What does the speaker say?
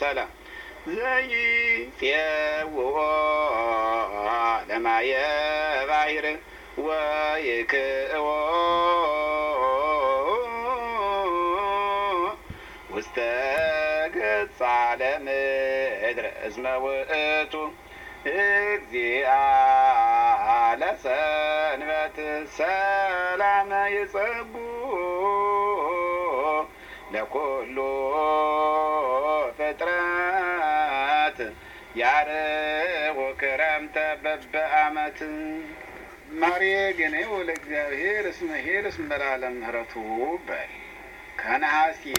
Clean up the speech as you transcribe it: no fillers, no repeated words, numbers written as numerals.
ሰላም ዘይፄውዖ ለማየ ባሕር ወይክእዎ ውስተ ገጸ ለምድር እስመ ውእቱ እግዚአ ለሰንበት ሰላመ ይጸጉ ለኩሉ ፍጥረት ያርኅ ክረምተ በበዓመት ማርየ ግን ለእግዚአብሔር እስመ ኄር እስመ ለዓለም ምሕረቱ በል ከነሐሴ